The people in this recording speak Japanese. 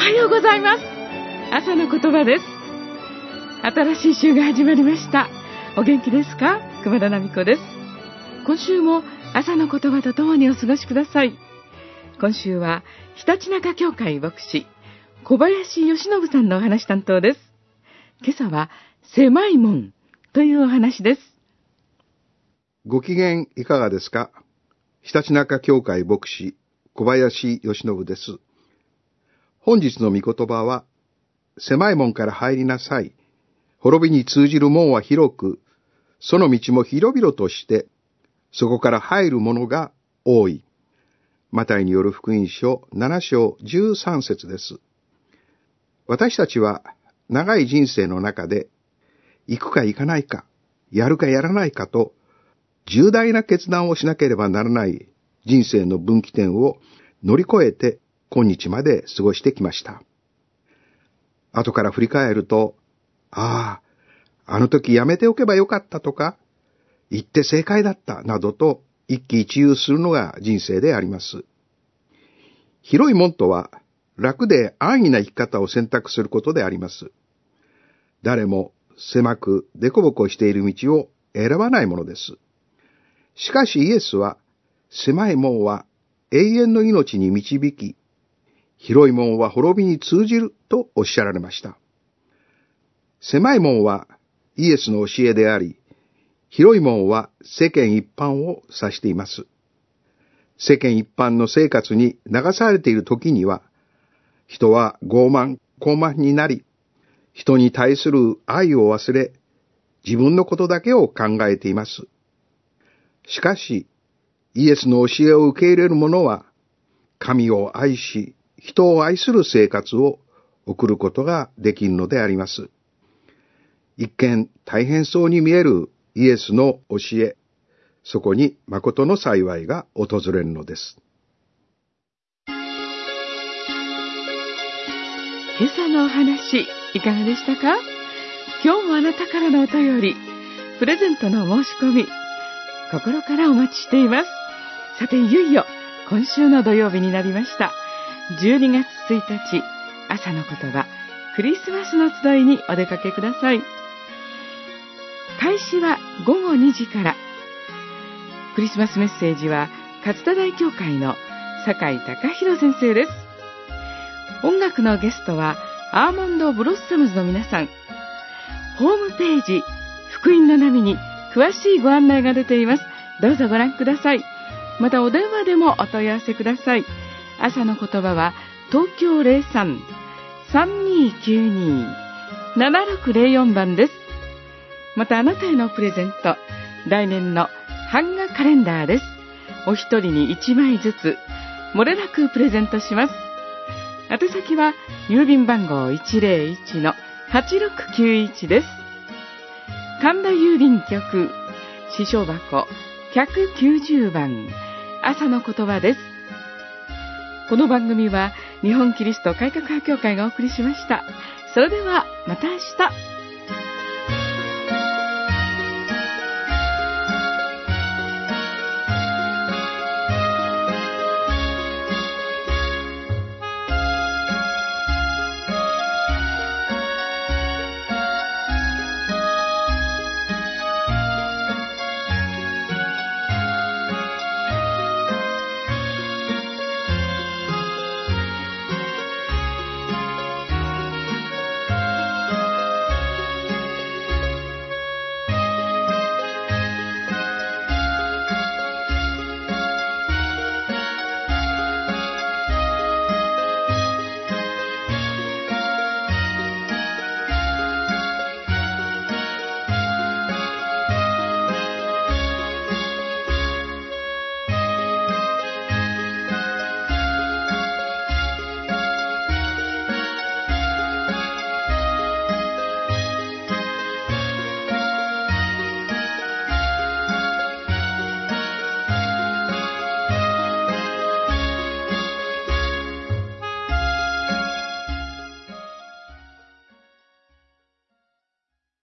はようございます。朝の言葉です。新しい週が始まりました。お元気ですか？熊田奈美子です。今週も朝の言葉とともにお過ごしください。今週はひたちなか教会牧師小林義信さんのお話担当です。今朝は狭い門というお話です。 ご機嫌いかがですか？ひたちなか教会牧師小林義信です。本日の御言葉は、狭い門から入りなさい。滅びに通じる門は広く、その道も広々として、そこから入る者が多い。マタイによる福音書7章13節です。私たちは長い人生の中で、行くか行かないか、やるかやらないかと、重大な決断をしなければならない人生の分岐点を乗り越えて今日まで過ごしてきました。後から振り返ると、あの時やめておけばよかったとか、言って正解だったなどと一喜一憂するのが人生であります。広い門とは楽で安易な生き方を選択することであります。誰も狭く凸凹している道を選ばないものです。しかしイエスは、狭い門は永遠の命に導き、広い門は滅びに通じるとおっしゃられました。狭い門はイエスの教えであり、広い門は世間一般を指しています。世間一般の生活に流されている時には、人は傲慢、高慢になり、人に対する愛を忘れ、自分のことだけを考えています。しかし、イエスの教えを受け入れる者は、神を愛し、人を愛する生活を送ることができるのであります。一見大変そうに見えるイエスの教え、そこに誠の幸いが訪れるのです。 今朝のお話、いかがでしたか？今日もあなたからのお便り、プレゼントの申し込み、心からお待ちしています。さて、いよいよ今週の土曜日になりました。12月1日、朝の言葉、クリスマスの集いにお出かけください。開始は午後2時から。クリスマスメッセージは、勝田大教会の酒井隆弘先生です。音楽のゲストは、アーモンドブロッサムズの皆さん。ホームページ、福音の波に詳しいご案内が出ています。どうぞご覧ください。またお電話でもお問い合わせください。朝の言葉は東京 03-3292-7604 番です。またあなたへのプレゼント、来年の版画カレンダーです。お一人に1枚ずつ漏れなくプレゼントします。宛先は郵便番号 101-8691 です。神田郵便局支所箱190番、朝の言葉です。この番組は日本キリスト改革派協会がお送りしました。それではまた明日。